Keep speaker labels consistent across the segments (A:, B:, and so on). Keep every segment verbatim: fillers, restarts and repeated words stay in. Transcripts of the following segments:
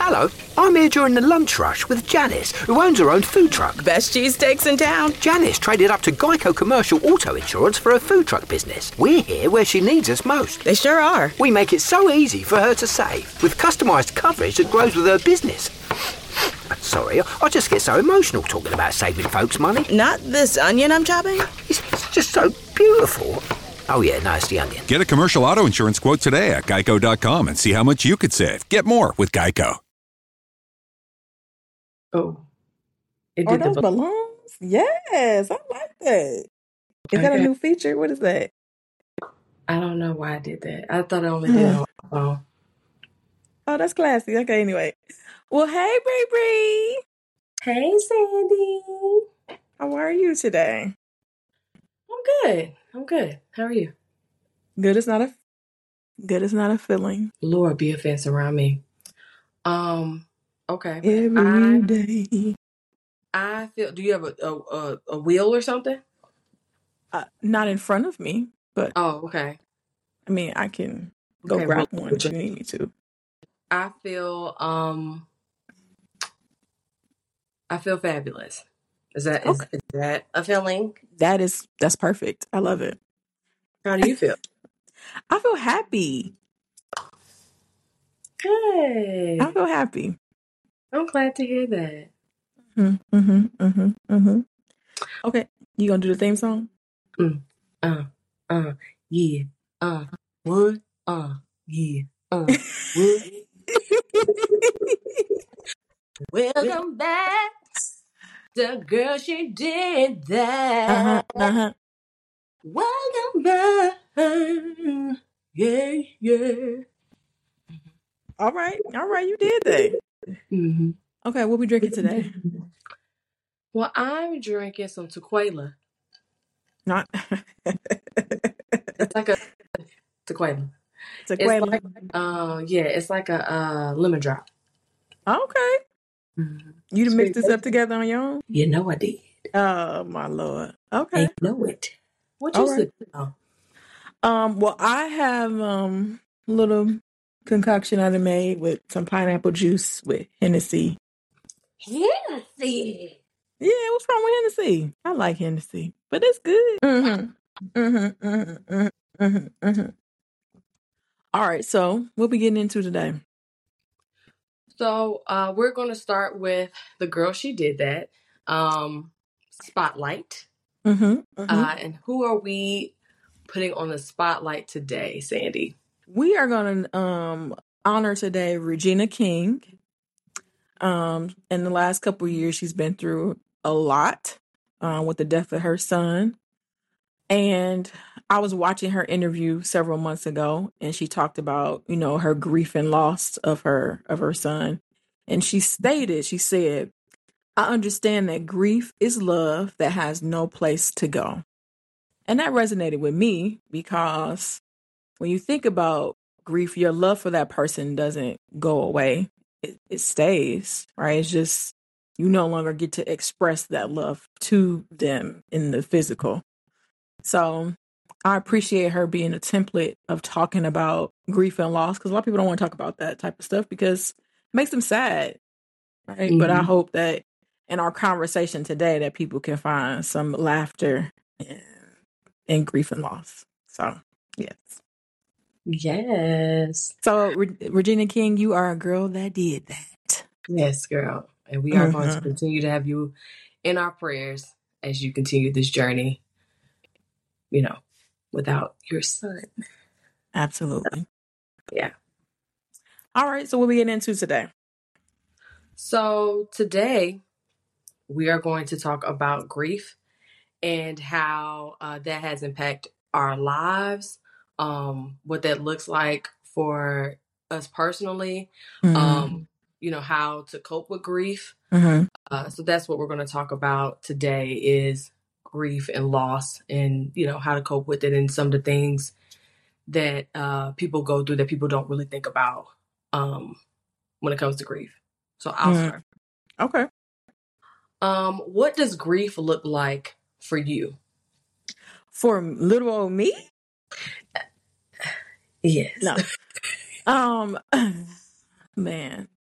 A: Hello, I'm here during the lunch rush with Janice, who owns her own food truck.
B: Best cheesesteaks in town.
A: Janice traded up to Geico Commercial Auto Insurance for her food truck business. We're here where she needs us most.
B: They sure are.
A: We make it so easy for her to save, with customised coverage that grows with her business. Sorry, I just get so emotional talking about saving folks money.
B: Not this onion I'm chopping?
A: It's, it's just so beautiful. Oh yeah, no, it's the onion.
C: Get a commercial auto insurance quote today at geico dot com and see how much you could save. Get more with Geico.
D: Oh, it
E: Are
D: did
E: those
D: the
E: balloons? Yes, I like that. Is that a
D: Okay.
E: new feature? What is that?
D: I don't know why I did that. I thought I only did it on my phone.
E: Oh, that's classy. Okay, anyway. Well, hey, Bree Bree.
D: Hey, Sandy.
E: How are you today?
D: I'm good. I'm good. How are you?
E: Good is not a good is not a feeling.
D: Lord, be a fence around me. Um. Okay.
E: Every
D: I
E: day.
D: I feel. Do you have a a, a, a wheel or something?
E: Uh, not in front of me, but
D: Oh, okay.
E: I mean, I can go
D: Okay.
E: grab
D: Well,
E: one if you need me to.
D: I feel. Um. I feel fabulous. Is that is,
E: Okay.
D: is that a feeling?
E: That is that's perfect. I love it.
D: How do you feel?
E: I feel happy. I
D: Good.
E: feel happy.
D: I'm glad to hear that.
E: Mm-hmm, mm-hmm, mm-hmm, mm-hmm. Okay, you gonna do the theme song?
D: Mm. Uh. Uh. Yeah. Uh. What? Uh. Yeah. Uh. What? Welcome back. The girl, she did
E: uh-huh,
D: that.
E: uh-huh.
D: Welcome back. Yeah, yeah.
E: All right, all right, you did that.
D: Mm-hmm.
E: Okay, what we drinking today?
D: Well, I'm drinking some tequila.
E: Not
D: It's like a tequila.
E: tequila.
D: It's like, uh, yeah, it's like a uh, lemon drop.
E: Okay,
D: Mm-hmm.
E: you done mixed
D: Sweet.
E: this up together on your own?
D: You know I did.
E: Oh my lord.
D: I
E: Okay,
D: know it. What
E: all
D: you
E: right.
D: sipping on?
E: Um, well, I have um a little concoction I done made with some pineapple juice with Hennessy.
D: Hennessy.
E: Yeah, what's wrong with Hennessy? I like Hennessy, but it's good. Mm-hmm. Mm-hmm. Mm-hmm. Mm-hmm. Mm-hmm. Mm-hmm. All right, so what we getting into today?
D: So uh, we're going to start with the girl, she did that. Um, spotlight.
E: Mm-hmm. Mm-hmm.
D: Uh, and who are we putting on the spotlight today, Sandy?
E: We are going to um honor today Regina King. Um, in the last couple of years, she's been through a lot uh, with the death of her son. And I was watching her interview several months ago, and she talked about, you know, her grief and loss of her of her son. And she stated, she said, I understand that grief is love that has no place to go. And that resonated with me because when you think about grief, your love for that person doesn't go away. It, it stays, right? It's just you no longer get to express that love to them in the physical. So I appreciate her being a template of talking about grief and loss because a lot of people don't want to talk about that type of stuff because it makes them sad, right? Mm-hmm. But I hope that in our conversation today that people can find some laughter in, in grief and loss. So, yes.
D: Yes.
E: So, Re- Regina King, you are a girl that did that.
D: Yes, girl. And we are mm-hmm. going to continue to have you in our prayers as you continue this journey, you know, without your son.
E: Absolutely.
D: Yeah.
E: All right. So, what are we getting into today?
D: So, today we are going to talk about grief and how uh, that has impacted our lives. Um, what that looks like for us personally, mm-hmm. um, you know, how to cope with grief.
E: Mm-hmm.
D: Uh, so that's what we're going to talk about today is grief and loss and, you know, how to cope with it and some of the things that uh, people go through that people don't really think about um, when it comes to grief. So I'll mm-hmm. start.
E: Okay.
D: Um, what does grief look like for you?
E: For little old me?
D: Yes.
E: No. um, man.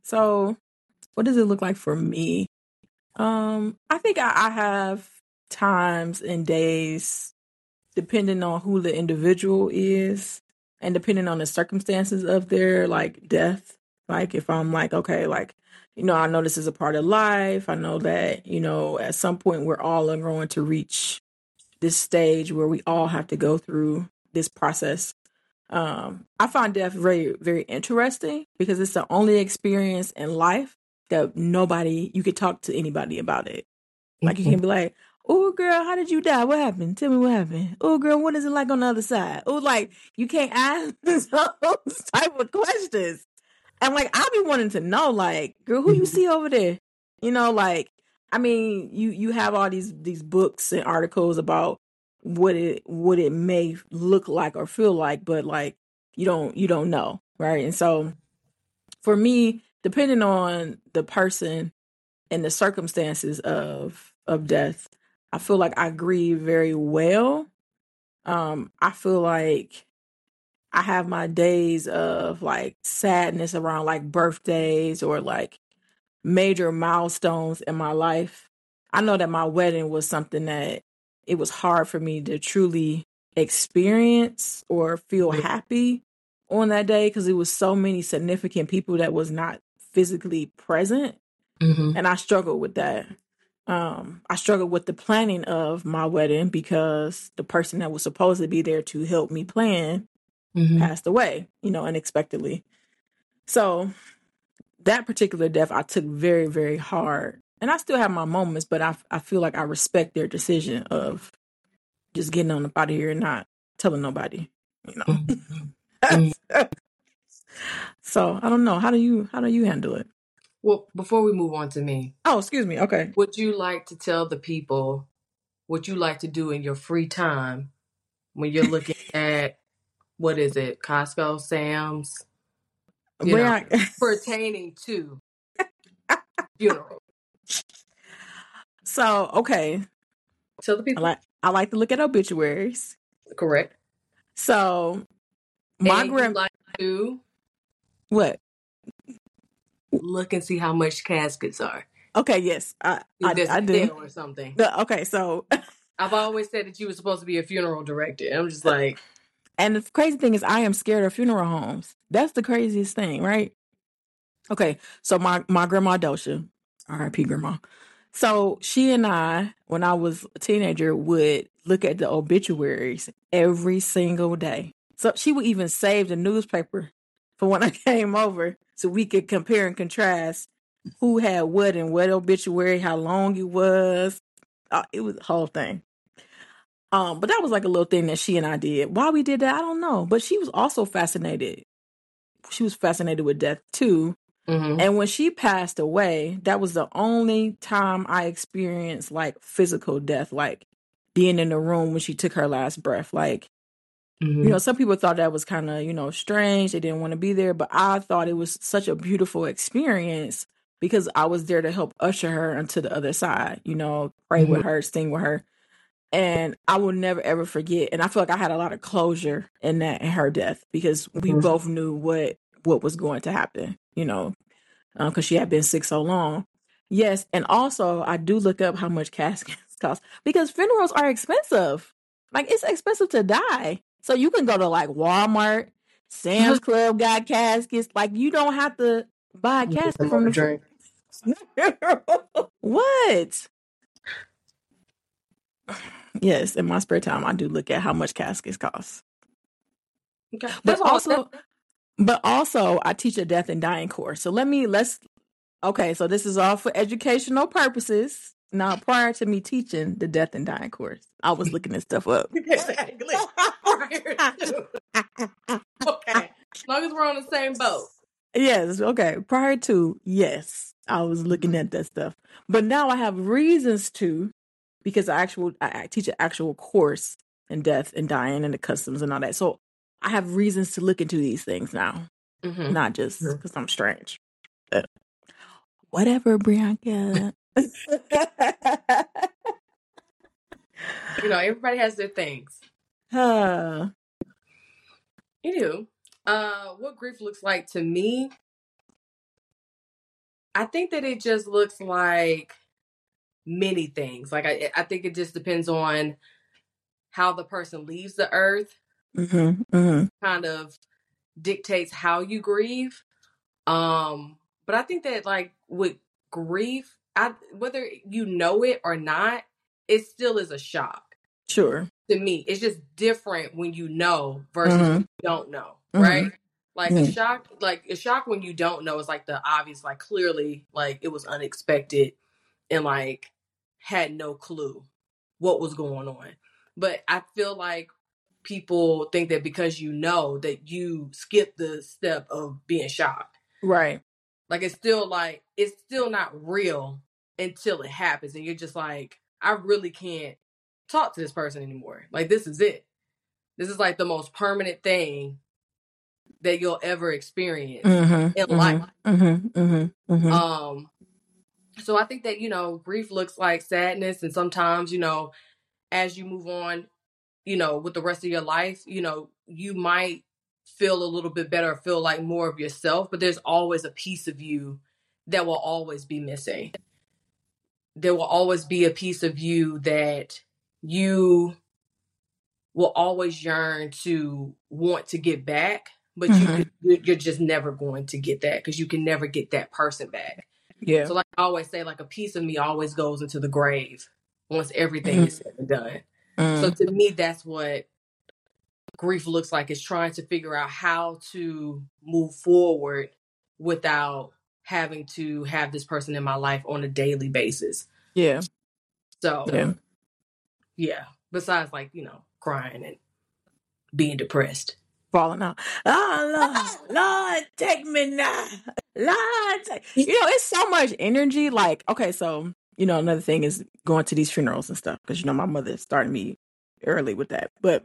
E: So what does it look like for me? Um, I think I, I have times and days depending on who the individual is and depending on the circumstances of their like death. Like if I'm like, okay, like, you know, I know this is a part of life. I know that, you know, at some point we're all going to reach this stage where we all have to go through this process. Um, I find death very, very interesting because it's the only experience in life that nobody, you could talk to anybody about it. Like
D: Mm-hmm.
E: you can be like, oh girl, how did you die? What happened? Tell me what happened. Oh girl, what is it like on the other side? Oh, like you can't ask those type of questions. And like I be wanting to know, like, girl, who you see over there? You know, like, I mean, you you have all these these books and articles about what it what it may look like or feel like, but like you don't you don't know, right? And so for me, depending on the person and the circumstances of of death, I feel like I grieve very well. Um, I feel like I have my days of like sadness around like birthdays or like major milestones in my life. I know that my wedding was something that it was hard for me to truly experience or feel happy on that day because it was so many significant people that was not physically present.
D: Mm-hmm.
E: And I struggled with that. Um, I struggled with the planning of my wedding because the person that was supposed to be there to help me plan
D: Mm-hmm.
E: passed away, you know, unexpectedly. So that particular death I took very, very hard. And I still have my moments, but I, I feel like I respect their decision of just getting on up out of here and not telling nobody, you know.
D: Mm-hmm.
E: So I don't know. How do you how do you handle it?
D: Well, before we move on to me,
E: Oh, excuse me. Okay.
D: would you like to tell the people what you like to do in your free time when you're looking at, what is it, Costco, Sam's, you know,
E: Brian,
D: pertaining to funeral?
E: so okay.
D: Tell the
E: I
D: people.
E: like I like to look at obituaries.
D: Correct.
E: So my
D: And you
E: grand
D: like to
E: what?
D: look and see how much caskets are.
E: Okay, yes, I
D: If
E: I,
D: there's
E: I
D: a
E: do.
D: sale or something.
E: The- okay, so
D: I've always said that you were supposed to be a funeral director. And I'm just like,
E: and the crazy thing is, I am scared of funeral homes. That's the craziest thing, right? Okay, so my my grandma Dosha, R I P grandma. So she and I, when I was a teenager, would look at the obituaries every single day. So she would even save the newspaper for when I came over, so we could compare and contrast who had what and what obituary, how long it was. Uh, it was the whole thing. Um, but that was like a little thing that she and I did. Why we did that, I don't know. But she was also fascinated. She was fascinated with death too.
D: mm-hmm.
E: And when she passed away, that was the only time I experienced like physical death, like being in the room when she took her last breath. Like,
D: Mm-hmm.
E: you know, some people thought that was kind of, you know, strange. They didn't want to be there. But I thought it was such a beautiful experience because I was there to help usher her onto the other side, you know, pray
D: Mm-hmm.
E: with her, sing with her. And I will never, ever forget. And I feel like I had a lot of closure in that, in her death, because we
D: Mhm.
E: both knew what, what was going to happen, you know, because she had been sick so long. Yes. And also I do look up how much caskets cost because funerals are expensive. Like it's expensive to die. So you can go to like Walmart, Sam's Club got caskets. Like you don't have to buy a
D: Get
E: casket
D: some
E: from
D: more
E: the
D: drink.
E: What? Yes, in my spare time, I do look at how much caskets cost.
D: Okay.
E: But
D: That's all.
E: also, but also, I teach a death and dying course. So let me let's. Okay, so this is all for educational purposes. Now, prior to me teaching the death and dying course, I was looking this stuff up.
D: Exactly. Prior to. Okay. As long as we're on the same boat.
E: Yes, okay. Prior to, yes, I was looking at that stuff. But now I have reasons to, because I actual I I teach an actual course in death and dying and the customs and all that. So I have reasons to look into these things now,
D: Mm-hmm.
E: not just
D: Mhm.
E: because I'm strange. Uh, whatever, Bianca.
D: You know, everybody has their things.
E: uh,
D: You do. Uh, what grief looks like to me I think that it just looks like many things. Like I, I think it just depends on how the person leaves the earth.
E: Mm-hmm. Mm-hmm.
D: Kind of dictates how you grieve. Um, but I think that like with grief, I whether you know it or not, it still is a shock.
E: Sure.
D: To me, it's just different when you know versus
E: Mhm.
D: when you don't know,
E: Mhm.
D: right? Like a
E: Mhm.
D: shock, like a shock when you don't know is like the obvious, like clearly, like it was unexpected and like had no clue what was going on. But I feel like people think that because you know that you skip the step of being shocked.
E: Right.
D: Like it's still like it's still not real until it happens, and you're just like, I really can't talk to this person anymore. Like this is it. This is like the most permanent thing that you'll ever experience
E: Mhm.
D: in
E: Mhm.
D: life.
E: Mhm. Mhm. Mhm.
D: Um, so I think that, you know, grief looks like sadness, and sometimes, you know, as you move on, you know, with the rest of your life, you know, you might feel a little bit better, feel like more of yourself, but there's always a piece of you that will always be missing. There will always be a piece of you that you will always yearn to want to get back, but you
E: Mhm.
D: could, you're just never going to get that because you can never get that person back.
E: Yeah.
D: So like I always say, like a piece of me always goes into the grave once everything is said and done. So
E: Mm.
D: to me, that's what grief looks like, is trying to figure out how to move forward without having to have this person in my life on a daily basis.
E: Yeah.
D: So
E: Yeah.
D: yeah, besides like, you know, crying and being depressed.
E: Falling out. Oh Lord, Lord, take me now. Lord, take... you know, it's so much energy. Like, okay, so you know, another thing is going to these funerals and stuff because you know my mother started me early with that, but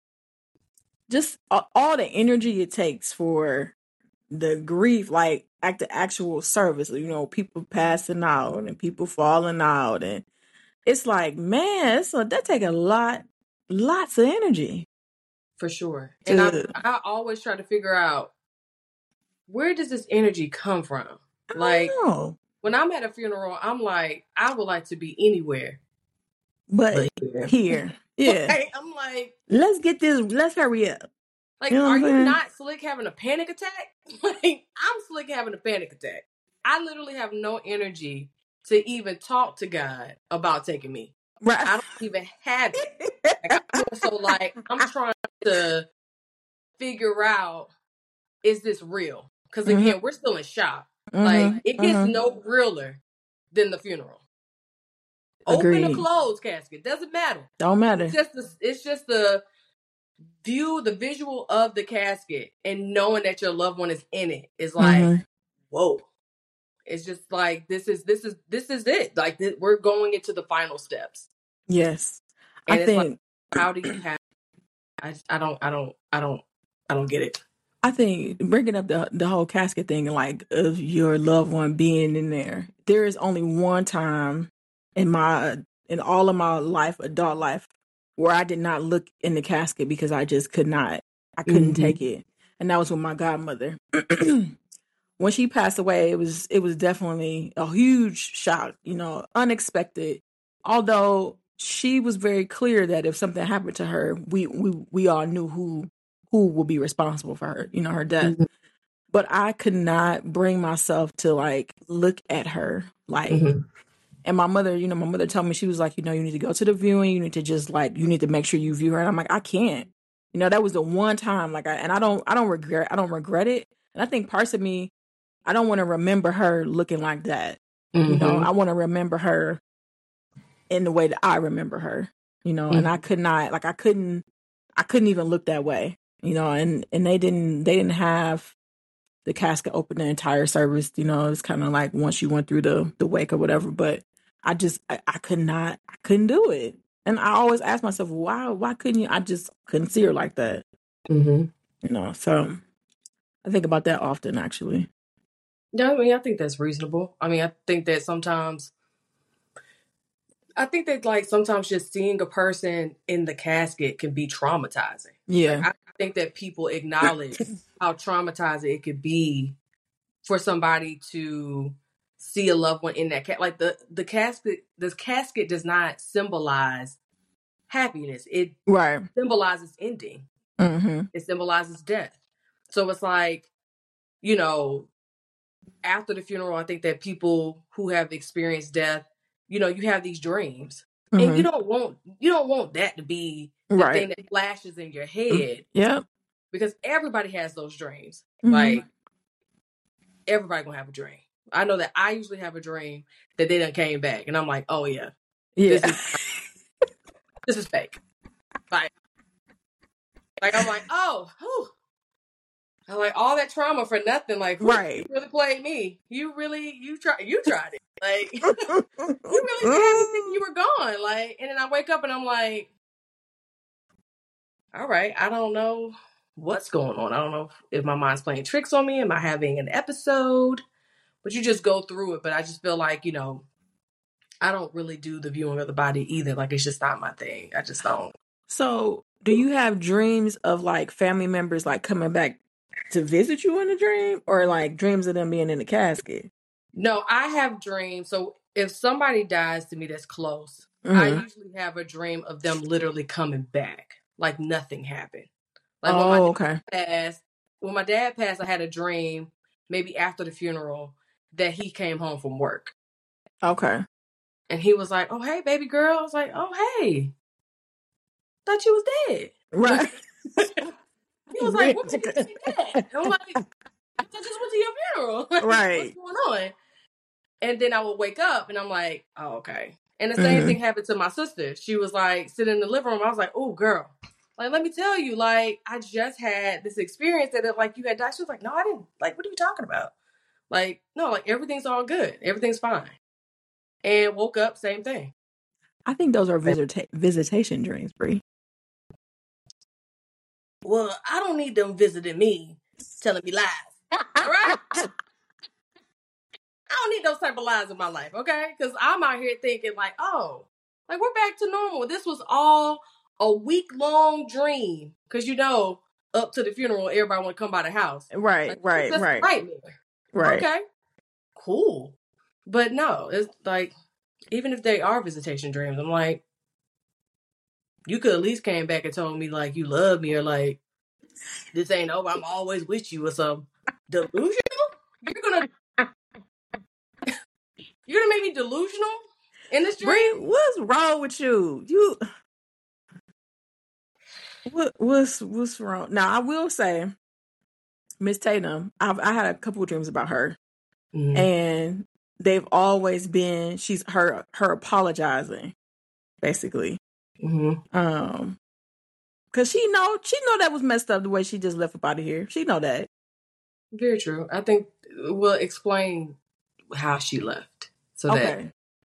E: just all, all the energy it takes for the grief, like at the actual service, you know, people passing out and people falling out, and it's like, man, so that take a lot, lots of energy.
D: For sure. And
E: To,
D: I I always try to figure out, where does this energy come from?
E: I
D: Like
E: don't know.
D: when I'm at a funeral, I'm like, I would like to be anywhere
E: But
D: but here.
E: here, yeah.
D: Like, I'm like,
E: Let's get this, let's hurry up.
D: like,
E: You know what
D: are
E: I'm
D: you
E: saying?
D: not slick having a panic attack? Like, I'm slick having a panic attack. I literally have no energy to even talk to God about taking me.
E: Right.
D: I don't even have it. Like, I'm more so like, I'm trying to figure out, is this real? Because
E: Mhm.
D: again, we're still in shock.
E: Mhm.
D: Like, it gets
E: Mhm.
D: no realer than the funeral. Open or
E: Agreed.
D: closed casket, doesn't matter.
E: Don't matter.
D: It's just the, it's just the view, the visual of the casket, and knowing that your loved one is in it is like,
E: Mhm.
D: whoa. It's just like, this is this is this is it. Like th- we're going into the final steps,
E: Yes.
D: and
E: I
D: it's
E: think
D: like, how do you have? I I don't I don't I don't I don't get it.
E: I think bringing up the the whole casket thing, like of your loved one being in there. There is only one time in my in all of my life, adult life, where I did not look in the casket because I just could not. I couldn't
D: Mhm.
E: take it, and that was with my godmother. When she passed away, it was it was definitely a huge shock, you know, unexpected. Although she was very clear that if something happened to her, we we we all knew who who would be responsible for her, you know, her death.
D: Mhm.
E: But I could not bring myself to like look at her, like.
D: Mhm.
E: And my mother, you know, my mother told me, she was like, you know, you need to go to the viewing, you need to just like, you need to make sure you view her. And I'm like, I can't. You know, that was the one time, like, I, and I don't, I don't regret, I don't regret it. And I think parts of me, I don't want to remember her looking like that. You know,
D: Mhm.
E: I want to remember her in the way that I remember her, you know, and I could not, like, I couldn't, I couldn't even look that way, you know, and, and they didn't, they didn't have the casket open the entire service, you know, it's kind of like once you went through the, the wake or whatever, but I just, I, I could not, I couldn't do it. And I always ask myself, why, why couldn't you? I just couldn't see her like that,
D: Mhm.
E: you know, so I think about that often, actually.
D: Yeah, I mean, I think that's reasonable. I mean, I think that sometimes, I think that like sometimes just seeing a person in the casket can be traumatizing.
E: Yeah.
D: Like, I think that people acknowledge how traumatizing it could be for somebody to see a loved one in that cat. Like the the casket, the casket does not symbolize happiness. It
E: Right.
D: symbolizes ending.
E: Mm-hmm.
D: It symbolizes death. So it's like, you know, after the funeral, I think that people who have experienced death, you know, you have these dreams,
E: Mm-hmm.
D: and you don't want you don't want that to be the
E: Right.
D: thing that flashes in your head,
E: Yep.
D: because everybody has those dreams.
E: Mhm.
D: Like everybody gonna have a dream. I know that I usually have a dream that they done came back, and I'm like, oh yeah,
E: Yeah.
D: this is this is fake. Like, like I'm like, oh, whew. I'm like, all that trauma for nothing. Like, whew,
E: Right.
D: you really played me. You really, you try, you tried it. Like, you really had me thinking you were gone. Like, and then I wake up and I'm like, all right, I don't know what's going on. I don't know if my mind's playing tricks on me. Am I having an episode? But you just go through it. But I just feel like, you know, I don't really do the viewing of the body either. Like, it's just not my thing. I just don't.
E: So, do you have dreams of like family members like coming back to visit you in a dream, or like dreams of them being in the casket?
D: No, I have dreams. So if somebody dies to me that's close,
E: Mm-hmm.
D: I usually have a dream of them literally coming back, like nothing happened. Like when
E: Oh,
D: my
E: okay.
D: dad passed, when my dad passed, I had a dream maybe after the funeral that he came home from work,
E: Okay.
D: and he was like, "Oh, hey, baby girl." I was like, "Oh, hey, thought you was dead."
E: Right.
D: He was like, "What did you say that?" I'm like, "I just went to your funeral." Like,
E: Right.
D: what's going on? And then I would wake up and I'm like, oh, okay. And the same
E: Mhm.
D: thing happened to my sister. She was like sitting in the living room. I was like, oh, girl, like, let me tell you, like, I just had this experience that it, like you had died. She was like, no, I didn't. Like, what are you talking about? Like, no, like everything's all good. Everything's fine. And woke up, same thing.
E: I think those are visita- visitation dreams, Bree.
D: Well, I don't need them visiting me, telling me lies. All right? I don't need those type of lies in my life, okay? Because I'm out here thinking like, oh, like we're back to normal. This was all a week-long dream. Because, you know, up to the funeral, everybody want to come by the house.
E: Right,
D: Like,
E: right,
D: that's
E: right,
D: a nightmare.
E: right.
D: Okay, cool. But no, it's like, even if they are visitation dreams, I'm like, you could at least came back and told me like you love me, or like, this ain't over, I'm always with you, or some delusional? You're gonna You're gonna make me delusional in this
E: Bree,
D: dream?
E: what's wrong with you? You what what's what's wrong? Now I will say, Miss Tatum, I've I had a couple of dreams about her,
D: Mm-hmm.
E: and they've always been she's her her apologizing, basically.
D: Mm-hmm.
E: Um, cause she know she know that was messed up the way she just left up out of here. She know that.
D: Very true. I think we'll explain how she left. So that
E: Okay.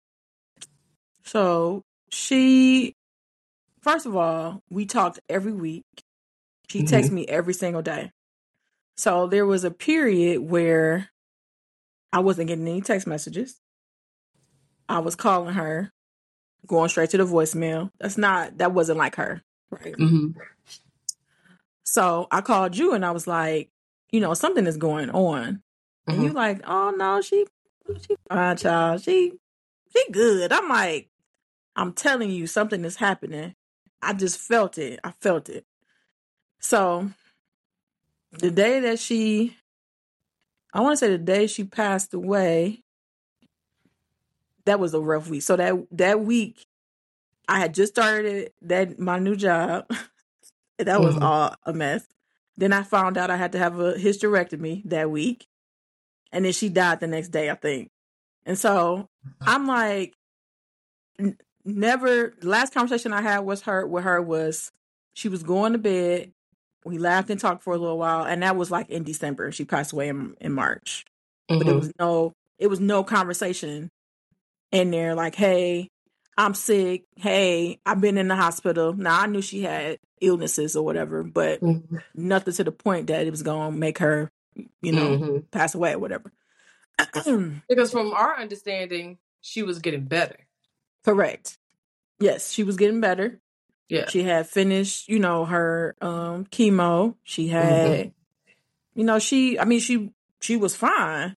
E: So she, first of all, we talked every week. She
D: Mhm.
E: texts me every single day. So there was a period where I wasn't getting any text messages. I was calling her, going straight to the voicemail. That's not, that wasn't like her. Right.
D: Mm-hmm.
E: So I called you and I was like, you know, something is going on. And
D: Mm-hmm.
E: you like, oh no, she, she fine, child. She, she good. I'm like, I'm telling you, something is happening. I just felt it. I felt it. So the day that she, I want to say the day she passed away, that was a rough week. So that that week, I had just started that my new job. That was
D: Mhm.
E: all a mess. Then I found out I had to have a hysterectomy that week, and then she died the next day, I think. And so I'm like, n- never. The last conversation I had was her with her was she was going to bed. We laughed and talked for a little while, and that was like in December. She passed away in, in March, but it
D: Mhm.
E: was no, it was no conversation in there. Like, hey, I'm sick. Hey, I've been in the hospital. Now I knew she had illnesses or whatever, but
D: Mhm.
E: nothing to the point that it was gonna make her, you know,
D: Mhm.
E: pass away or whatever.
D: Because from our understanding, she was getting better.
E: Correct. Yes, she was getting better.
D: Yeah.
E: She had finished, you know, her um chemo. She
D: Mm-hmm.
E: had, you know, she. I mean, she she was fine.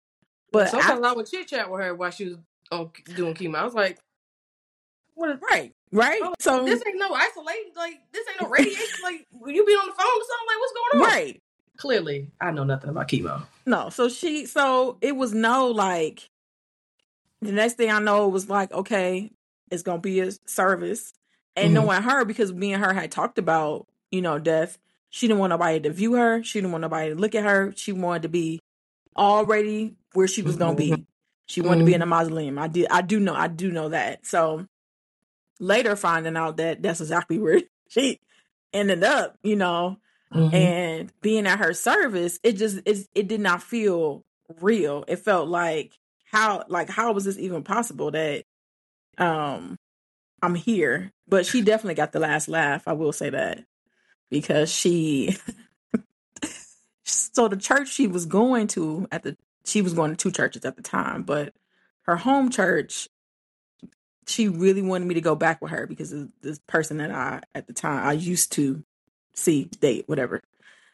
E: But
D: sometimes
E: after,
D: I would chit chat with her while she was on, doing chemo. I was like, what is,
E: right, right.
D: like,
E: So
D: this ain't no isolation. Like, this ain't no radiation. Like, you be on the phone or something. Like, what's going on?
E: right.
D: Clearly, I know nothing about chemo.
E: No, so she, so it was no like, the next thing I know was like, okay, it's going to be a service. And
D: Mhm.
E: knowing her, because me and her had talked about, you know, death, she didn't want nobody to view her. She didn't want nobody to look at her. She wanted to be already where she was going to
D: Mhm.
E: be. She wanted to be in
D: Mhm.
E: a mausoleum. I did, I do know, I do know that. So later finding out that that's exactly where she ended up, you know,
D: Mhm.
E: and being at her service, it just it, it did not feel real. It felt like how like how was this even possible that um I'm here? But she definitely got the last laugh, I will say that, because she so the church she was going to at the she was going to two churches at the time, but her home church, she really wanted me to go back with her because of this person that I at the time I used to see, date, whatever.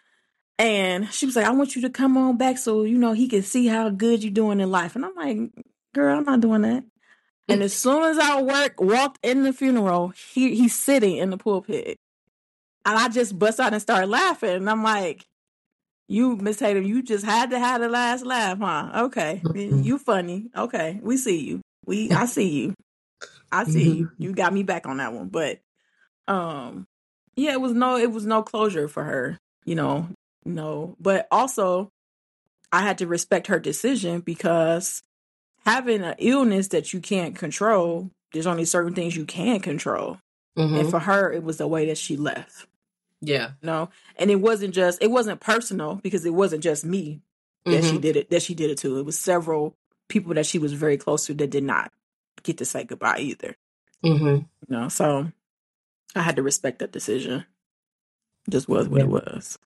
E: And she was like, I want you to come on back so, you know, he can see how good you're doing in life. And I'm like, girl, I'm not doing that. And as soon as I work, walked in the funeral, he he's sitting in the pulpit. And I just bust out and started laughing. And I'm like, you, Miss Tatum, you just had to have the last laugh, huh? Okay.
D: Mhm.
E: You funny. Okay. We see you. We I see you. I see you. You got me back on that one. But um yeah, it was no it was no closure for her, you know. No. But also I had to respect her decision because having an illness that you can't control, there's only certain things you can control.
D: Mhm.
E: And for her, it was the way that she left.
D: Yeah.
E: You know? And it wasn't just it wasn't personal because it wasn't just me that she
D: Mhm.
E: did it that she did it to. It was several people that she was very close to that did not get to say goodbye either.
D: Mhm.
E: You know, so I had to respect that decision. Just was what
D: Yeah.
E: it was.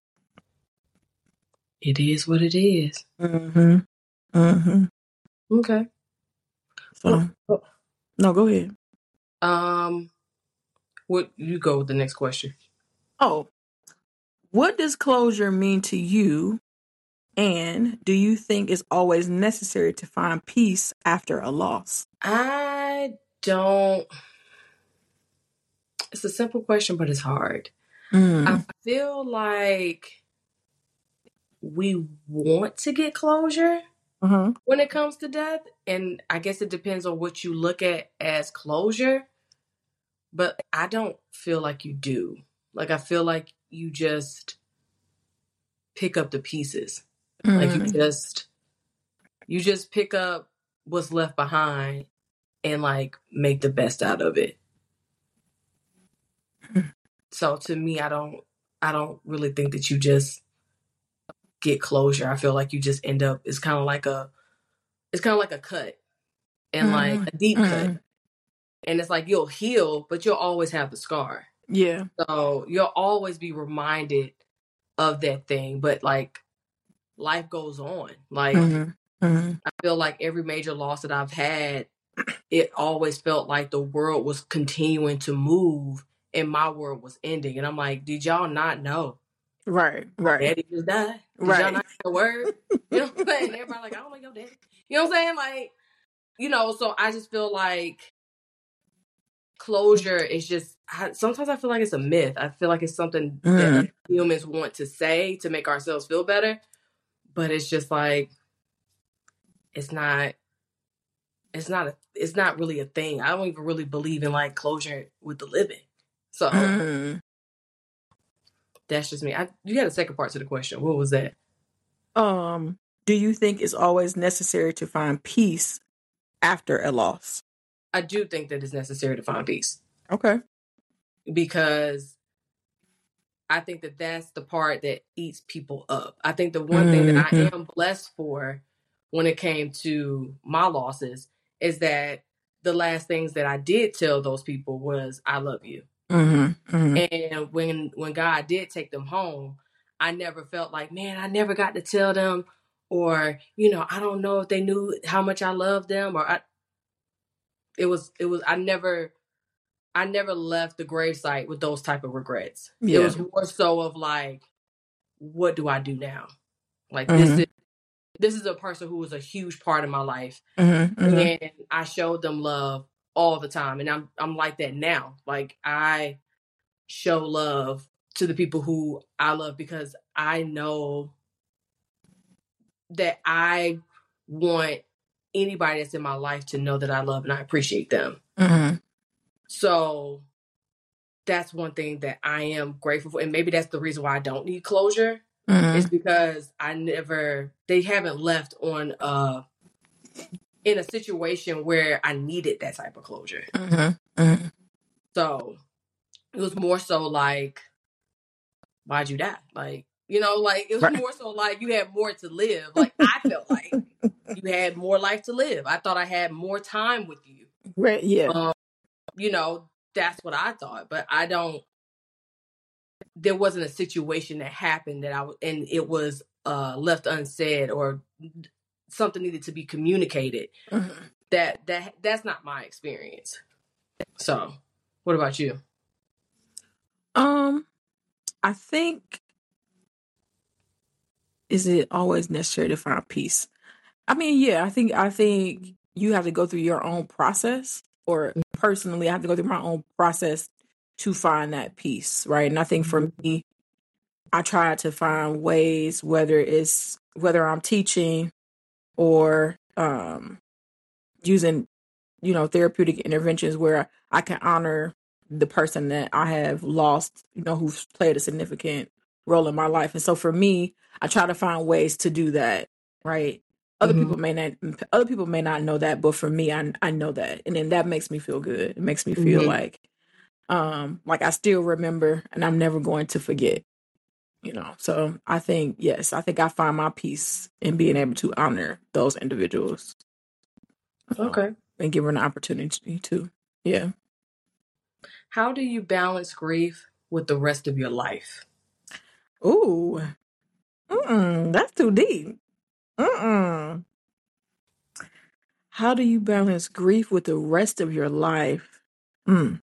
D: It is what it is.
E: Mm-hmm. Mm-hmm.
D: Okay.
E: So
D: Well,
E: no, go ahead.
D: um, what you go with the next question?
E: Oh, what does closure mean to you? And do you think it's always necessary to find peace after a loss?
D: I don't. It's a simple question, but it's hard.
E: Mm.
D: I feel like we want to get closure
E: Uh-huh.
D: when it comes to death, and I guess it depends on what you look at as closure. But I don't feel like you do. Like, I feel like you just pick up the pieces.
E: Mm.
D: Like you just you just pick up what's left behind and like make the best out of it. So to me, I don't I don't really think that you just get closure. I feel like you just end up it's kind of like a it's kind of like a cut and like
E: Mm.
D: a deep
E: Mm.
D: cut. And it's like you'll heal, but you'll always have the scar.
E: Yeah.
D: So you'll always be reminded of that thing, but like life goes on. Like
E: Mm. Mm.
D: I feel like every major loss that I've had, it always felt like the world was continuing to move and my world was ending. And I'm like, did y'all not know?
E: Right.
D: My
E: Right.
D: daddy just died. Did
E: Right.
D: y'all not get the word? You know what I'm saying? Everybody like, I don't like your daddy. You know what I'm saying? Like, you know, so I just feel like closure is just, I, sometimes I feel like it's a myth. I feel like it's something
E: Mm.
D: that humans want to say to make ourselves feel better. But it's just like, it's not, it's not, a, it's not really a thing. I don't even really believe in like closure with the living. So
E: Mm.
D: that's just me. I, you had a second part to the question. What was that?
E: Um, do you think it's always necessary to find peace after a loss?
D: I do think that it's necessary to find peace
E: Okay.
D: because I think that that's the part that eats people up. I think the one thing that I
E: Mhm.
D: am blessed for when it came to my losses is that the last things that I did tell those people was, I love you.
E: Mm-hmm. Mm-hmm.
D: And when when God did take them home, I never felt like, man, I never got to tell them, or, you know, I don't know if they knew how much I loved them, or I, it was, it was, I never, I never left the gravesite with those type of regrets.
E: Yeah.
D: It was more so of like, what do I do now? Like
E: Mhm.
D: this is this is a person who was a huge part of my life,
E: Mm-hmm, mm-hmm.
D: and I showed them love all the time, and I'm I'm like that now. Like I show love to the people who I love because I know that I want anybody that's in my life to know that I love and I appreciate them.
E: Mm-hmm.
D: So that's one thing that I am grateful for. And maybe that's the reason why I don't need closure.
E: Mm-hmm.
D: Is because I never, they haven't left on uh in a situation where I needed that type of closure.
E: Mm-hmm. Mm-hmm.
D: So it was more so like, why'd you die? Like, you know, like it was
E: Right.
D: more so like you had more to live. Like I felt like you had more life to live. I thought I had more time with you.
E: Right. Yeah.
D: Um, you know, that's what I thought. But I don't, there wasn't a situation that happened that I, and it was uh, left unsaid or something needed to be communicated.
E: Mm-hmm.
D: That, that, that's not my experience. So what about you?
E: Um, I think, is it always necessary to find peace? I mean, yeah, I think I think you have to go through your own process, or personally, I have to go through my own process to find that peace, right? And I think for me, I try to find ways, whether it's whether I'm teaching or um, using, you know, therapeutic interventions where I can honor the person that I have lost, you know, who's played a significant role in my life. And so for me, I try to find ways to do that, right? Other
D: Mm-hmm.
E: people may not other people may not know that, but for me, I I know that. And then that makes me feel good. It makes me feel
D: Mm-hmm.
E: like um like I still remember and I'm never going to forget. You know, so I think, yes, I think I find my peace in being able to honor those individuals.
D: Okay.
E: Um, and give her an opportunity to. Yeah.
D: How do you balance grief with the rest of your life?
E: Ooh. Mm-mm, that's too deep. Mm-mm. How do you balance grief with the rest of your life? Mm.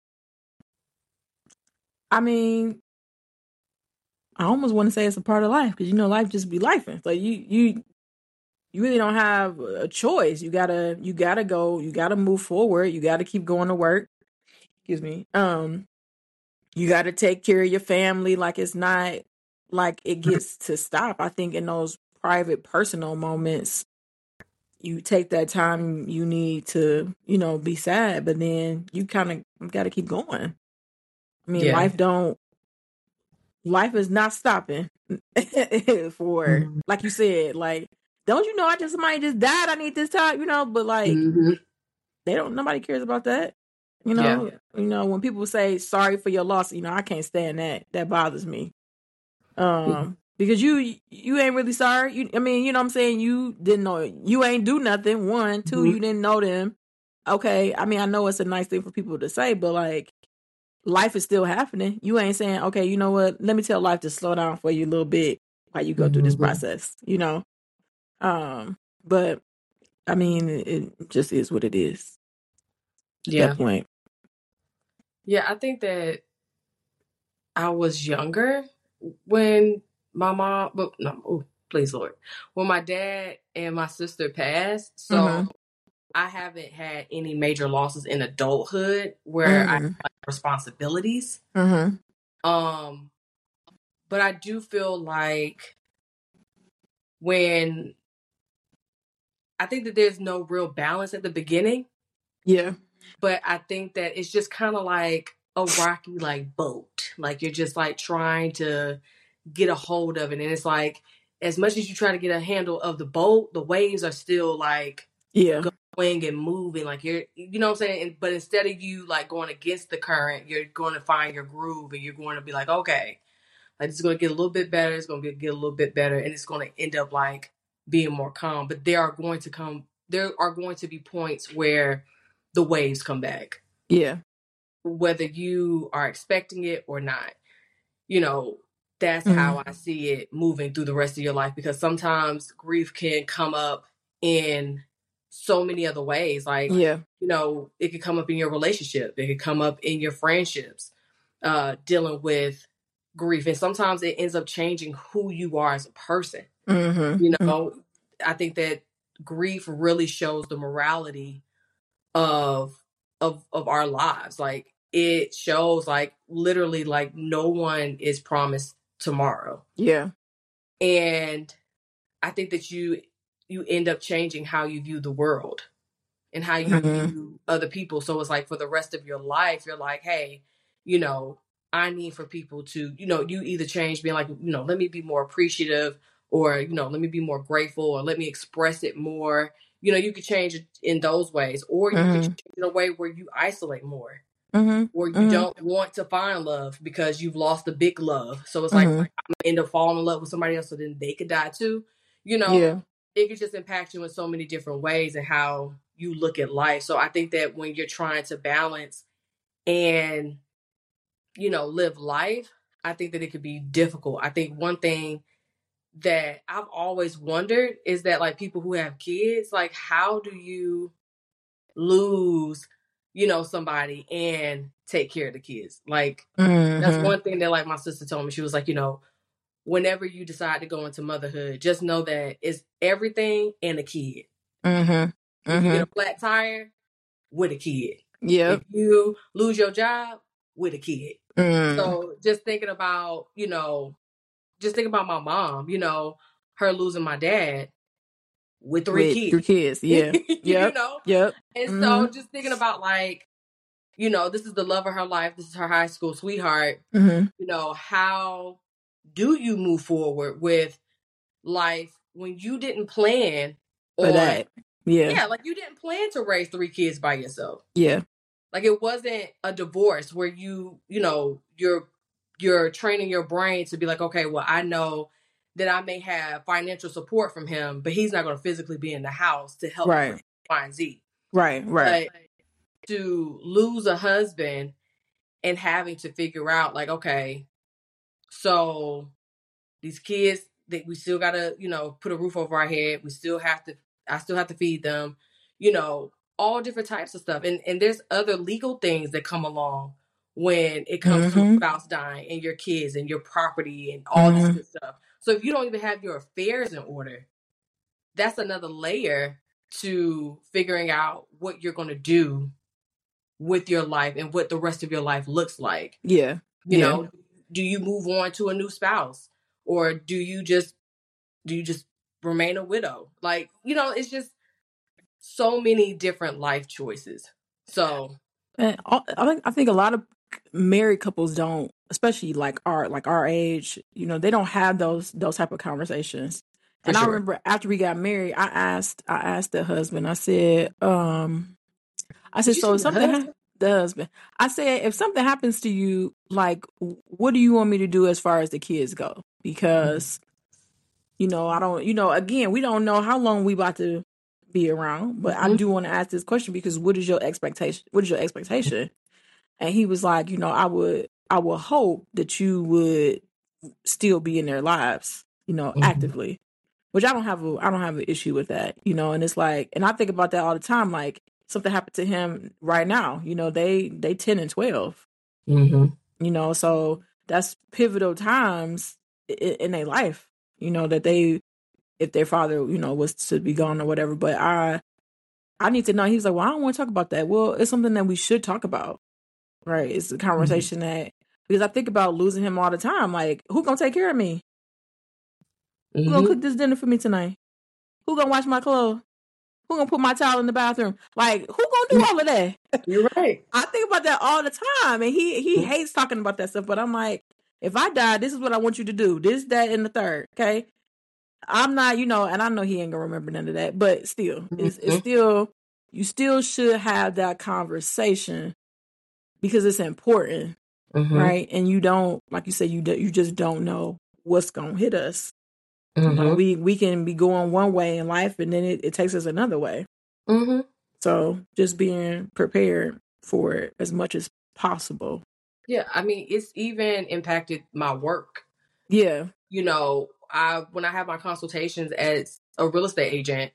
E: I mean, I almost want to say it's a part of life because, you know, life just be life. So you, you, you really don't have a choice. You gotta, you gotta go, you gotta move forward. You gotta keep going to work. Excuse me. Um, you gotta take care of your family. Like it's not like it gets to stop. I think in those private, personal moments, you take that time you need to, you know, be sad, but then you kind of got to keep going. I mean,
D: Yeah.
E: life don't, life is not stopping for,
D: Mhm.
E: like you said, like, don't you know, I just, somebody just died. I need this time, you know, but like,
D: Mm-hmm.
E: they don't, nobody cares about that. You
D: Yeah.
E: know, you know, when people say sorry for your loss, you know, I can't stand that. That bothers me. Um, because you, you ain't really sorry. You, I mean, you know what I'm saying? You didn't know, you ain't do nothing. One, two,
D: Mhm.
E: you didn't know them. Okay. I mean, I know it's a nice thing for people to say, but like, life is still happening. You ain't saying, okay, you know what? Let me tell life to slow down for you a little bit while you go through this
D: Mhm.
E: process, you know? Um, but I mean, it, it just is what it is at
D: Yeah.
E: that point.
D: Yeah. I think that I was younger when my mom, but no, oh, please, Lord, when my dad and my sister passed. So
E: Mhm.
D: I haven't had any major losses in adulthood where I have
E: Mhm.
D: like, responsibilities.
E: Mhm.
D: Um, but I do feel like when I think that there's no real balance at the beginning,
E: Yeah.
D: but I think that it's just kind of like a rocky like boat. Like you're just like trying to get a hold of it. And it's like as much as you try to get a handle of the boat, the waves are still like
E: Yeah.
D: going and moving. Like you're, you know what I'm saying? And, but instead of you like going against the current, you're going to find your groove and you're going to be like, okay, like it's going to get a little bit better. It's going to get, get a little bit better. And it's going to end up like being more calm. But there are going to come, there are going to be points where the waves come back,
E: Yeah.
D: whether you are expecting it or not. You know, that's
E: Mhm.
D: how I see it moving through the rest of your life, because sometimes grief can come up in so many other ways. Like,
E: Yeah.
D: you know, it could come up in your relationship. It could come up in your friendships, uh, dealing with grief. And sometimes it ends up changing who you are as a person.
E: Mhm.
D: You know, I think that grief really shows the morality of of of our lives. Like it shows like literally like no one is promised tomorrow.
E: Yeah.
D: And I think that you you end up changing how you view the world and how you
E: Mhm.
D: view other people. So it's like for the rest of your life, you're like, hey, you know, I need for people to, you know, you either change being like, you know, let me be more appreciative, or, you know, let me be more grateful, or let me express it more. You know, you could change it in those ways, or you could
E: Mhm.
D: change it in a way where you isolate more,
E: Mhm.
D: or you
E: Mhm.
D: don't want to find love because you've lost the big love. So it's like,
E: Mhm.
D: I'm gonna end up falling in love with somebody else so then they could die too. You know,
E: Yeah.
D: it could just impact you in so many different ways and how you look at life. So I think that when you're trying to balance and, you know, live life, I think that it could be difficult. I think one thing that I've always wondered is that like people who have kids, like how do you lose, you know, somebody and take care of the kids? Like that's
E: Mhm.
D: one thing that like my sister told me. She was like, you know, whenever you decide to go into motherhood, just know that it's everything and a kid.
E: Mhm.
D: If you get a
E: Mhm.
D: flat tire, with a kid. If
E: Yep.
D: you lose your job, with a kid.
E: Mm.
D: So just thinking about, you know, just thinking about my mom, you know, her losing my dad with three
E: With your
D: kids.
E: kids. Yeah.
D: You
E: Yep.
D: know?
E: Yep.
D: And so
E: Mhm.
D: just thinking about like, you know, this is the love of her life. This is her high school sweetheart.
E: Mhm.
D: You know, how do you move forward with life when you didn't plan
E: For
D: on,
E: that. Yeah.
D: yeah, like you didn't plan to raise three kids by yourself.
E: Yeah.
D: Like it wasn't a divorce where you, you know, you're you're training your brain to be like, okay, well, I know that I may have financial support from him, but he's not going to physically be in the house to help me with
E: Right.
D: Y and Z.
E: Right. Right.
D: But to lose a husband and having to figure out like, okay, so these kids that we still gotta, you know, put a roof over our head. We still have to, I still have to feed them, you know, all different types of stuff. And and there's other legal things that come along when it comes to a
E: Mhm.
D: spouse dying and your kids and your property and all this
E: Mhm.
D: good stuff. So if you don't even have your affairs in order, that's another layer to figuring out what you're going to do with your life and what the rest of your life looks like.
E: Yeah.
D: You
E: Yeah.
D: know, do you move on to a new spouse, or do you just do you just remain a widow? Like, you know, it's just so many different life choices. So,
E: And all- I think I think a lot of married couples don't, especially like our like our age, you know, they don't have those those type of conversations.
D: for
E: And I
D: sure.
E: remember after we got married, I asked I asked the husband, I said, um, I
D: Did
E: said,
D: you
E: so
D: say
E: if
D: the
E: something ha-
D: husband?
E: the husband, I said, if something happens to you, like, what do you want me to do as far as the kids go? Because you know, I don't, you know, again, we don't know how long we about to be around, but I
D: Mm-hmm.
E: do want to ask this question because what is your expectation? What is your expectation? And he was like, you know, I would, I would hope that you would still be in their lives, you know,
D: Mm-hmm.
E: actively. Which I don't have a, I don't have an issue with that, you know. And it's like, and I think about that all the time. Like something happened to him right now, you know. They they ten and twelve,
D: Mm-hmm.
E: you know. So that's pivotal times in, in their life, you know, that they, if their father, you know, was to be gone or whatever. But I, I need to know. He was like, well, I don't want to talk about that. Well, it's something that we should talk about. Right. It's a conversation that, because I think about losing him all the time. Like, who gonna take care of me? Who gonna
D: Mm-hmm.
E: cook this dinner for me tonight? Who gonna wash my clothes? Who gonna put my towel in the bathroom? Like, who gonna do all of that?
D: You're right.
E: I think about that all the time. And he he hates talking about that stuff. But I'm like, if I die, this is what I want you to do. This, that, and the third. Okay. I'm not, you know, and I know he ain't gonna remember none of that, but still, it's it's
D: Mm-hmm.
E: still, you still should have that conversation because it's important.
D: Mm-hmm.
E: Right. And you don't, like you said, you do, you just don't know what's going to hit us. You know,
D: Mm-hmm.
E: we, we can be going one way in life and then it, it takes us another way.
D: Mm-hmm.
E: So just being prepared for it as much as possible.
D: Yeah, I mean, it's even impacted my work.
E: Yeah.
D: You know, I when I have my consultations as a real estate agent,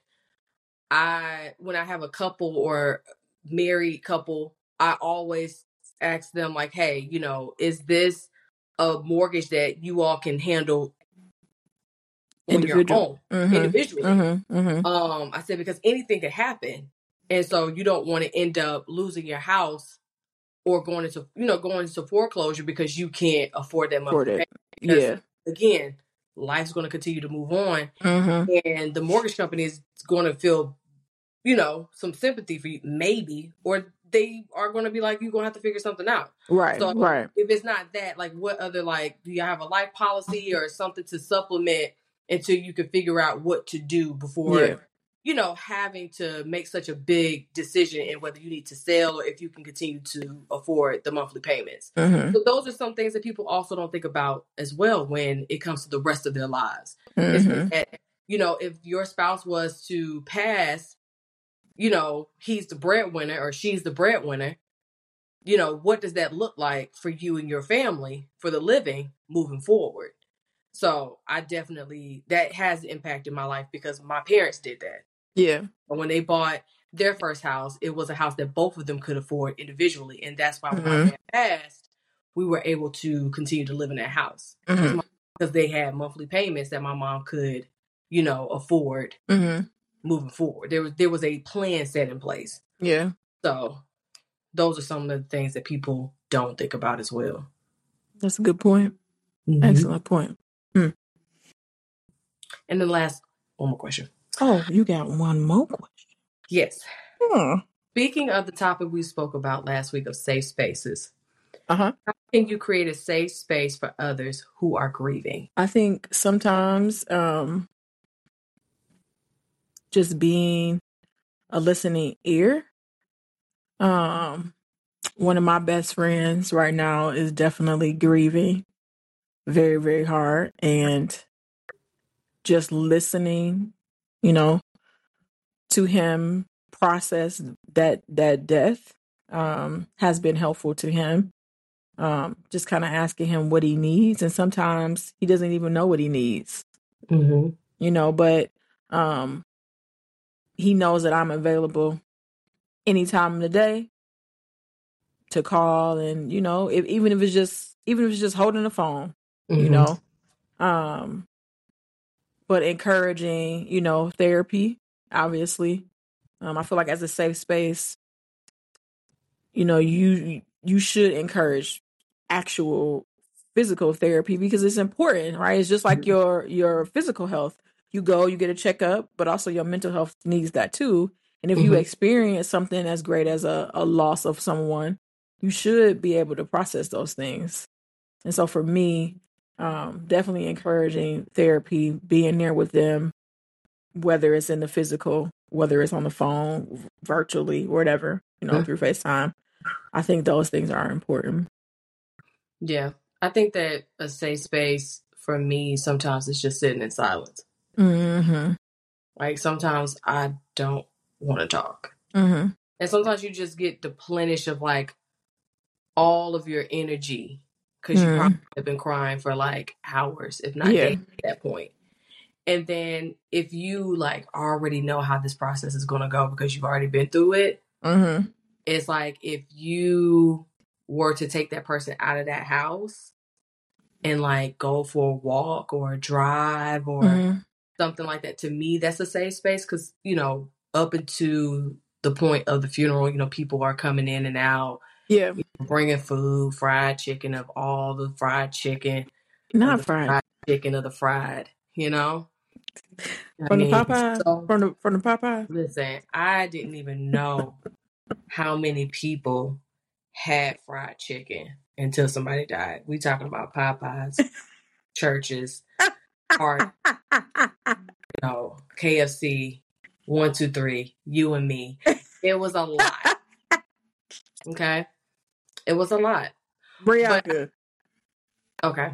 D: I when I have a couple or married couple, I always ask them like, hey, you know, is this a mortgage that you all can handle on your
E: Individual.
D: own,
E: Mm-hmm.
D: individually.
E: Mm-hmm. Mm-hmm.
D: Um, I said, because anything could happen. And so you don't want to end up losing your house or going into, you know, going into foreclosure because you can't afford that monthly payment. Because,
E: Yeah.
D: again, life's going to continue to move on.
E: Mm-hmm.
D: And the mortgage company is going to feel, you know, some sympathy for you, maybe, or they are going to be like, you're going to have to figure something out.
E: Right.
D: So
E: right.
D: if it's not that, like, what other, like, do you have a life policy or something to supplement until you can figure out what to do before,
E: Yeah.
D: you know, having to make such a big decision in whether you need to sell or if you can continue to afford the monthly payments.
E: Mm-hmm.
D: So those are some things that people also don't think about as well when it comes to the rest of their lives.
E: Mm-hmm.
D: It's that, you know, if your spouse was to pass, you know, he's the breadwinner or she's the breadwinner, you know, what does that look like for you and your family for the living moving forward? So I definitely, that has impacted my life because my parents did that.
E: Yeah.
D: But when they bought their first house, it was a house that both of them could afford individually. And that's why when
E: Mm-hmm.
D: my dad passed, we were able to continue to live in that house.
E: Mm-hmm.
D: Because they had monthly payments that my mom could, you know, afford
E: Mm-hmm.
D: moving forward. There was, there was a plan set in place.
E: Yeah.
D: So those are some of the things that people don't think about as well.
E: That's a good point.
D: Mm-hmm.
E: Excellent point. Mm.
D: And then last, one more question.
E: Oh, you got one more question.
D: Yes.
E: Hmm.
D: Speaking of the topic we spoke about last week of safe spaces,
E: Uh-huh.
D: how can you create a safe space for others who are grieving?
E: I think sometimes um, just being a listening ear. Um, one of my best friends right now is definitely grieving very, very hard. And just listening, you know, to him process that that death um, has been helpful to him. Um, just kind of asking him what he needs. And sometimes he doesn't even know what he needs,
D: Mm-hmm.
E: you know, but um, he knows that I'm available anytime of the day to call. And, you know, if, even if it's just, even if it's just holding the phone,
D: Mm-hmm.
E: you know, um, but encouraging, you know, therapy, obviously. Um, I feel like as a safe space, you know, you you should encourage actual physical therapy because it's important, right? It's just like your your physical health. You go, you get a checkup, but also your mental health needs that too. And if
D: Mm-hmm.
E: you experience something as great as a, a loss of someone, you should be able to process those things. And so for me, um, definitely encouraging therapy, being there with them, whether it's in the physical, whether it's on the phone, virtually, whatever, you know,
D: Mm-hmm.
E: through FaceTime. I think those things are important.
D: Yeah. I think that a safe space for me sometimes is just sitting in silence.
E: Mm-hmm.
D: Like sometimes I don't want to talk.
E: Mm-hmm.
D: And sometimes you just get deplenished of like all of your energy because you
E: Mm.
D: probably have been crying for like hours, if not
E: Yeah.
D: days at that point. And then if you like already know how this process is going to go because you've already been through it,
E: Mm-hmm.
D: it's like if you were to take that person out of that house and like go for a walk or a drive or
E: Mm-hmm.
D: something like that, to me, that's a safe space because, you know, up until the point of the funeral, you know, people are coming in and out,
E: Yeah.
D: bringing food, fried chicken of all the fried chicken,
E: Not
D: of the
E: fried.
D: fried chicken of the fried, you know? I
E: From the
D: mean,
E: Popeye?
D: so
E: From the from the Popeye?
D: listen, I didn't even know how many people had fried chicken until somebody died. We talking about Popeyes, churches, parties, you know, K F C, one, two, three, you and me. It was a lot. Okay? It was a lot.
E: Brianka.
D: Okay.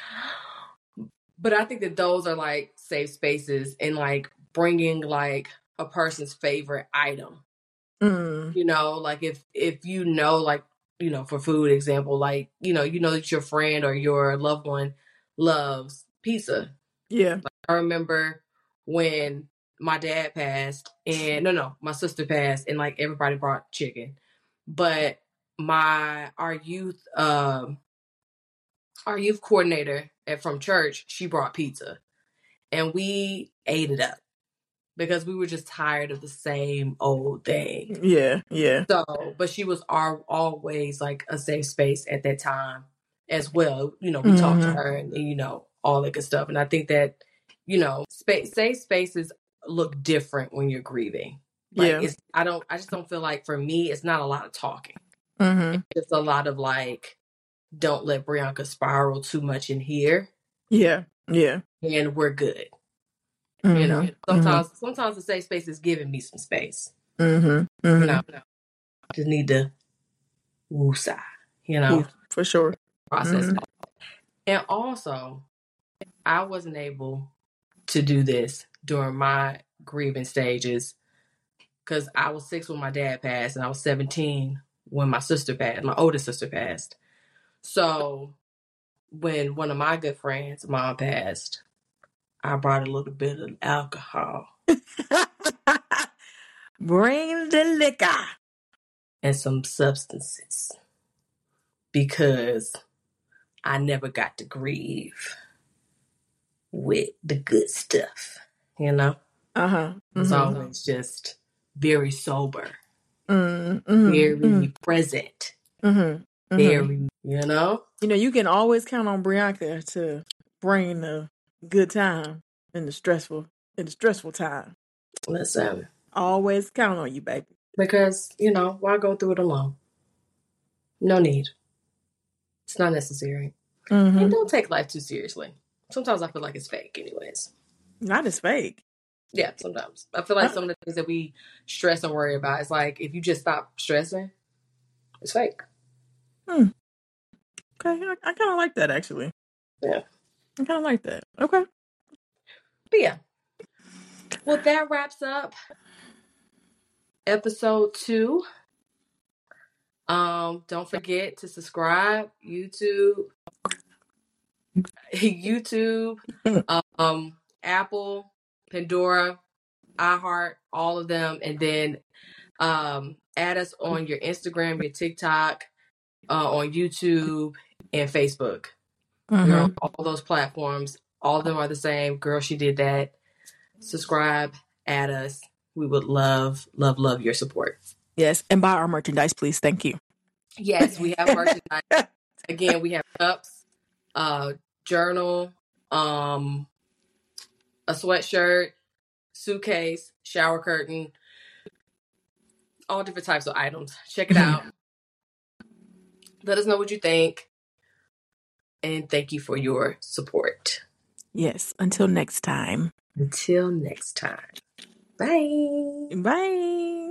D: But I think that those are like safe spaces and like bringing like a person's favorite item.
E: Mm.
D: You know, like if if you know, like, you know, for food example, like, you know, you know that your friend or your loved one loves pizza.
E: Yeah.
D: I remember when my dad passed and no, no, my sister passed and like everybody brought chicken. But my our youth um our youth coordinator at from church, she brought pizza. and we ate it up because we were just tired of the same old thing.
E: Yeah, yeah.
D: So, but she was our, always like a safe space at that time as well. You know, we mm-hmm. talked to her and, and, you know, all that good stuff. And I think that, you know, space, safe spaces look different when you're grieving. Like, yeah. It's, I don't, I just don't feel like for me, it's not a lot of talking.
E: Mm-hmm.
D: It's a lot of like, don't let Brianka spiral too much in here.
E: Yeah, yeah.
D: And we're good.
E: Mm-hmm.
D: You know, sometimes, mm-hmm. sometimes the safe space is giving me some space.
E: Mm-hmm. Mm-hmm.
D: You know, I just need to woosah, you know.
E: Ooh, for sure.
D: Process.
E: Mm-hmm.
D: And also, I wasn't able to do this during my grieving stages because I was six when my dad passed and I was seventeen when my sister passed, my older sister passed. So when one of my good friends' mom passed, I brought a little bit of alcohol.
E: Bring the liquor.
D: And some substances. Because I never got to grieve with the good stuff, you know?
E: Uh-huh. Mm-hmm.
D: It's always just very sober.
E: Mm-hmm.
D: Very
E: mm-hmm.
D: present.
E: Mm-hmm. Mm-hmm.
D: Very, you know?
E: You know, you can always count on Brianka to bring the good time in the stressful, in the stressful time.
D: Listen.
E: Always count on you, baby.
D: Because, you know, why go through it alone? No need. It's not necessary.
E: Mm-hmm.
D: And don't take life too seriously. Sometimes I feel like it's fake anyways.
E: Not as fake.
D: Yeah, sometimes. I feel like some of the things that we stress and worry about, it's like, if you just stop stressing, it's fake.
E: Hmm. Okay, I, I kind of like that, actually.
D: Yeah.
E: I kind of like that. Okay.
D: But yeah. Well, that wraps up episode two. Um, don't forget to subscribe, YouTube, YouTube, um, Apple, Pandora, iHeart, all of them, and then um, add us on your Instagram, your TikTok, uh, on YouTube, and Facebook.
E: Mm-hmm.
D: We're on all those platforms. All of them are the same. Girl, she did that. Subscribe, add us. We would love, love, love your support.
E: Yes, and buy our merchandise, please. Thank you.
D: Yes, we have merchandise. Again, we have cups, uh, journal, um, a sweatshirt, suitcase, shower curtain, all different types of items. Check it out. Let us know what you think. And thank you for your support.
E: Yes, until next time.
D: Until next time. Bye.
E: Bye.